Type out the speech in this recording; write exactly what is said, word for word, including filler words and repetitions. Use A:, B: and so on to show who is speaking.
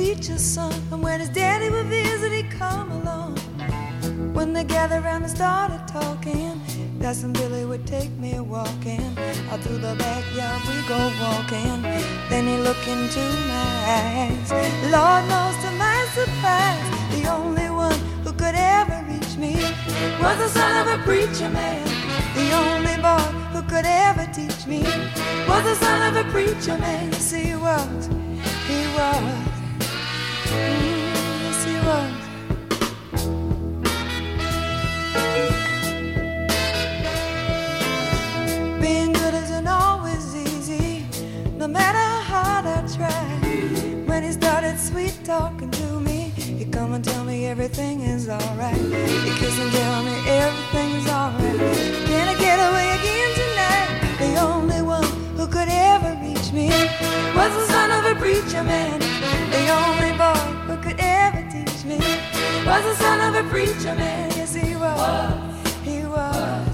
A: preacher's son, and when his daddy would visit, he'd come along. When they gathered around and started talking, Cousin Billy would take me walking. Out through the backyard we go walking. Then he looked into my eyes. Lord knows to my surprise, the only one who could ever reach me was the son of a preacher man. The only boy who could ever teach me was the son of a preacher man. Yes, he was, he was, mm, yes, he was. Being good isn't always easy, no matter how hard I try. When he started sweet talking to me, he'd come and tell me everything is alright. He'd kiss and tell me everything is alright. Can I get away again tonight? The only one who could ever reach me was the son of a preacher man. The only boy who could ever teach me was the son of a preacher man. Yes, he was, he was.